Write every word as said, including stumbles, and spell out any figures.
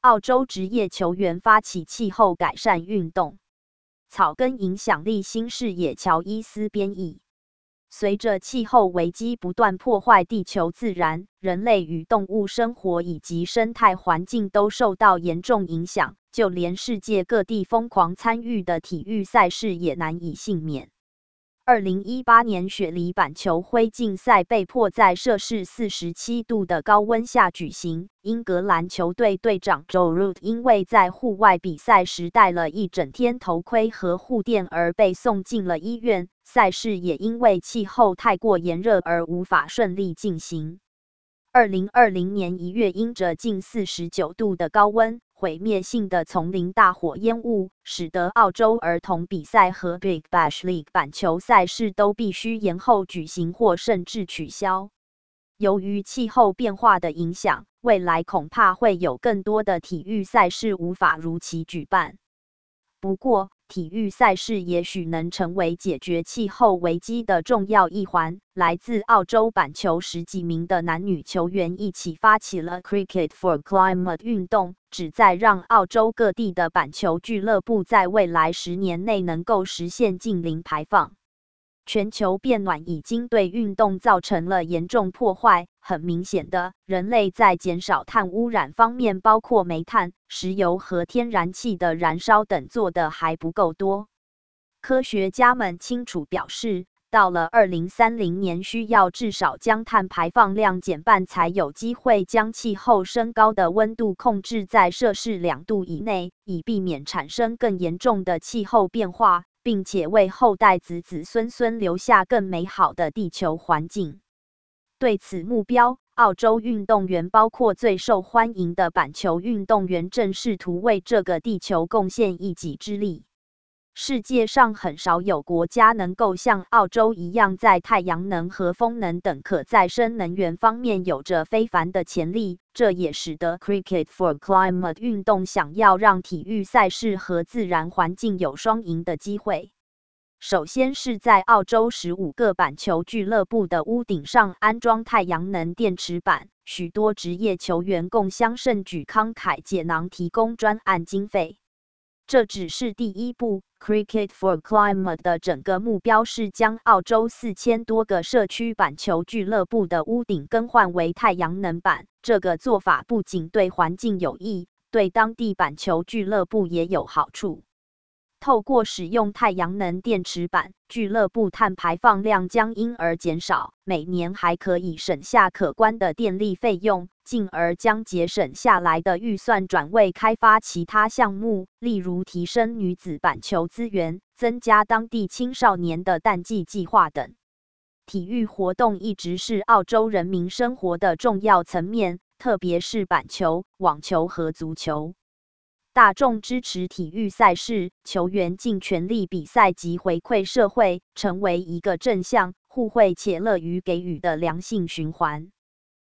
澳洲职业球员发起气候改善运动。草根影响力新视野乔伊斯编译。随着气候危机不断破坏地球自然，人类与动物生活以及生态环境都受到严重影响，就连世界各地疯狂参与的体育赛事也难以幸免。二零一八年雪梨板球灰竞赛被迫在摄氏四十七度的高温下举行，英格兰球队队长 Joe Root 因为在户外比赛时戴了一整天头盔和护垫而被送进了医院，赛事也因为气候太过炎热而无法顺利进行。二零二零年一月，因着近四十九度的高温，毁灭性的丛林大火烟雾，使得澳洲儿童比赛和 Big Bash League 板球赛事都必须延后举行或甚至取消。由于气候变化的影响，未来恐怕会有更多的体育赛事无法如期举办。不过，体育赛事也许能成为解决气候危机的重要一环。来自澳洲板球十几名的男女球员一起发起了 Cricket for Climate 运动，旨在让澳洲各地的板球俱乐部在未来十年内能够实现净零排放。全球变暖已经对运动造成了严重破坏。很明显的，人类在减少碳污染方面，包括煤炭、石油和天然气的燃烧等做的还不够多。科学家们清楚表示，到了二零三零年，需要至少将碳排放量减半，才有机会将气候升高的温度控制在摄氏两度以内，以避免产生更严重的气候变化，并且为后代子子孙孙留下更美好的地球环境。对此目标，澳洲运动员包括最受欢迎的板球运动员，正试图为这个地球贡献一己之力。世界上很少有国家能够像澳洲一样，在太阳能和风能等可再生能源方面有着非凡的潜力，这也使得 Cricket for Climate 运动想要让体育赛事和自然环境有双赢的机会。首先是在澳洲十五个板球俱乐部的屋顶上安装太阳能电池板，许多职业球员共襄盛举，慷慨解囊提供专案经费。这只是第一步。Cricket for Climate 的整个目标是将澳洲四千多个社区板球俱乐部的屋顶更换为太阳能板。这个做法不仅对环境有益，对当地板球俱乐部也有好处。透过使用太阳能电池板，俱乐部碳排放量将因而减少，每年还可以省下可观的电力费用，进而将节省下来的预算转为开发其他项目，例如提升女子板球资源、增加当地青少年的淡季计划等。体育活动一直是澳洲人民生活的重要层面，特别是板球、网球和足球。大众支持体育赛事，球员尽全力比赛及回馈社会，成为一个正向、互惠且乐于给予的良性循环。